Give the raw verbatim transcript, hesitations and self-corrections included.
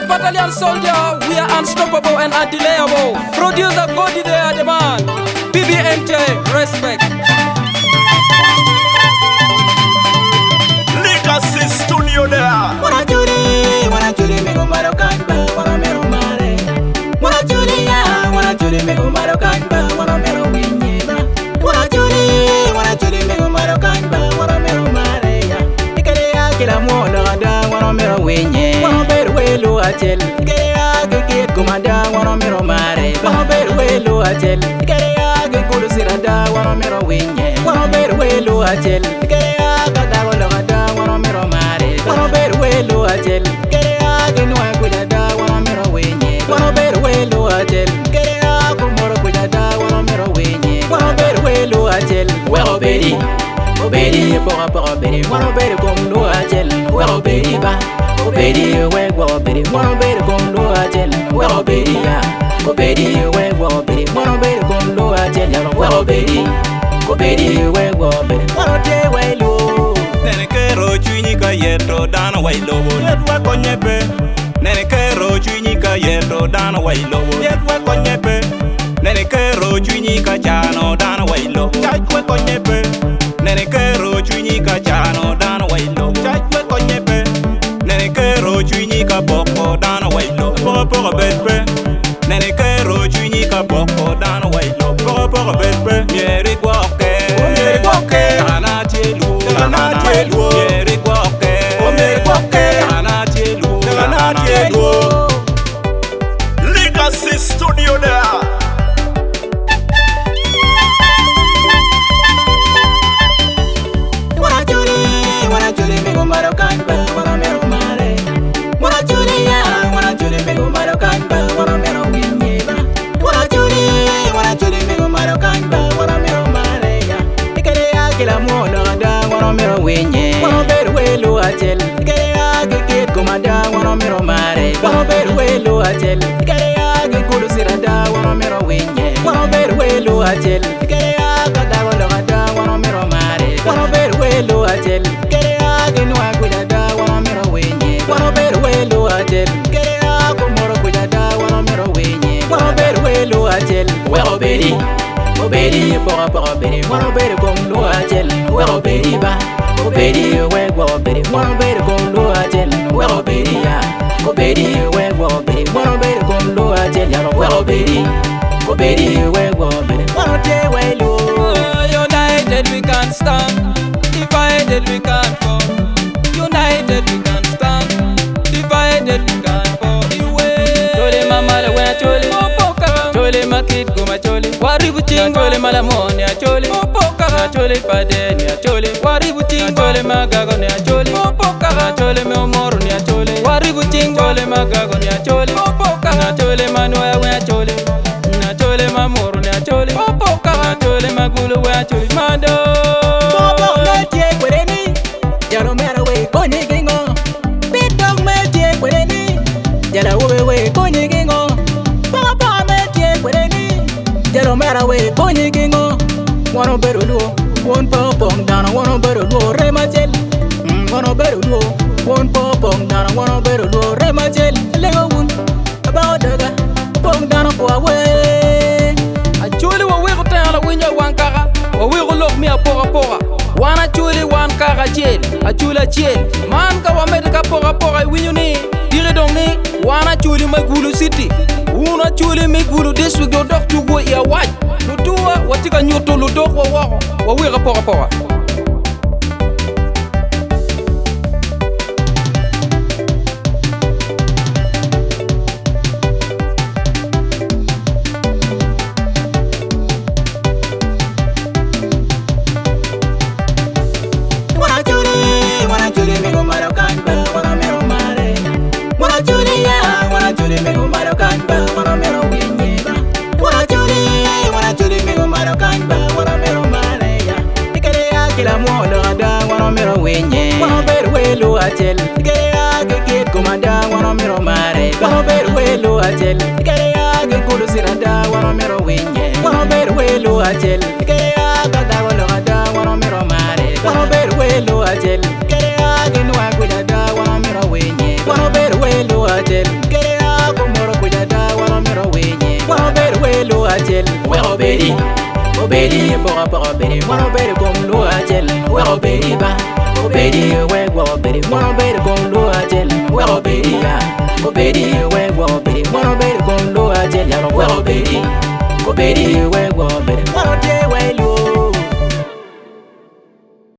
battalion soldier, we are unstoppable and undelayable. Producer Godi there, the man. B B M J, respect. Legacy Studio there. Wanna Julie, wanna Julie, me go maro kanba, wanna mero mare. Wanna Julie, ya, wanna Julie, me go maro kanba, wanna mero winyeba. Wanna Julie, wanna Julie, me go maro kanba, wanna mero mare ya. Ikere ya kila mwono ada, wanna mero winye. Wanna beru welu achel. Ikere ya kikit kumada, wanna mero mare. Wanna beru welu achel. Ikere ya kikudu sirada, wanna mero winye. Wanna beru welu achel. Ikere ya kadago lagada, wanna mero mare. Wanna beru welu achel. Ikere ya kinwa kujada, wanna mero winye. Wanna beru welu achel. Ikere ya kumoro kujada, wanna mero winye. Wanna beru welu achel. Wero beri, oberi pora pora beri. Wanna beru kumlu achel. Wero beri ba, oberi we wero beri. Wanna beru kumlu achel. Wero beri ya, oberi we wero beri. Wanna beru kumlu achel. Wero beri, oberi we wero beri. Wanna te welu. Nene kero chwinyi ka yeto dano wailowo Yedwa konyepe Nene kero chwinyi ka yeto dano wailowo Yedwa konyepe Nene kero chwinyi ka chano dano wailowo Chachwe konyepe Nene kero chwinyi ka chano dano wailowo Chachwe konyepe Nene kero chwinyi ka boko dano wailowo Poro poro betpe Nene kero chwinyi ka boko dano wailowo Poro poro betpe Mieri kwa oke Mieri kwa oke Kana tielu Kana tielu Mieri kwa oke Mieri kwa oke Kana tielu Kana tielu Legacy Studio there. Wanna Julie, wanna Julie, me go maro kanba, wanna mero mare. Wanna Julie, ya, wanna Julie, me go maro kanba, wanna mero winyeba. Wanna Julie, wanna Julie, me go maro kanba, wanna mero mare ya. Ikere ya kila mwono ada, wanna mero winye. Wanna beru welu achel. Ikere ya kikit kumada, wanna mero mare. Wanna beru welu achel. Ikere ya kikudu sirada, wanna mero winye. Wanna beru welu achel. Ikere ya kadago lagada, wanna mero mare. Wanna beru welu achel. Ikere ya kinwa kujada, wanna mero winye. Wanna beru welu achel. Ikere ya kumoro kujada, wanna mero winye. Wanna beru welu achel. Wero beri, oberi pora pora beri. Wanna beru kumlu achel. Wero beri ba, oberi we wero beri. Wanna beru kumlu achel. Wero beri ya, oberi we wero beri. Wanna beru kumlu achel. Wero beri, oberi we wero beri. Wanna te welu. United we can stand, divided we can fall. United we can stand, divided we can fall. Chole mama la wena chole, chole makit goma chole. Waribu ting chole mala moni a chole, na chole pade ni a chole. Waribu ting chole magago ni a chole, na chole me omoru ni a chole. Waribu ting chole magago ni a chole, na chole manuya wena chole, na chole mamoru ni a chole, na chole magulu wena chole. Mando Bobo metie kwereni, jalo mera we konyi gingo. Bidog metie kwereni, jalo we we konyi gingo. Bobo metie kwereni, jalo mera we konyi gingo. Wano beru luo, won popong dana wano beru luo remachel. Wano beru luo, won popong dana wano beru luo remachel. Lego wun, about daga, pong dana kwa we. achuli wa wigo tala winyo wankara, wa wigo lok mi a pora pora. Wana chuli wan kara chel, achula chel. Man ka wa medika pora pora winyo ni, dire dong ni. Wana chuli Maigulu city, una chuli Maigulu district do dok tugo ya waj. Lutua watika nyoto ludok wa wako, wa wigo pora pora. Wanna Julie, wanna Julie, me go maro kanba, wanna mero mare. Wanna Julie, ya, wanna Julie, me go maro kanba, wanna mero winyeba. Wanna Julie, wanna Julie, me go maro kanba, wanna mero mare ya. Ikere ya kila mwono ada, wanna mero winye. Wanna beru welu achel. Ikere ya kikit kumada, wanna mero mare. Wanna beru welu achel. Ikere ya kikudu sirada, wanna mero winye. Wanna beru welu achel. Ikere ya kadago lagada, wanna mero mare. Wanna beru welu achel. Ikere ya kinwa kujada, wanna mero winye. Wanna beru welu achel. Ikere bedi obedi boga boga bedi mono bedi kom lo ajel we obedi ba obedi we go obedi mono bedi kom lo ajel we obedi ya obedi we go obedi mono bedi kom lo ajel ya we obedi obedi we go obedi mono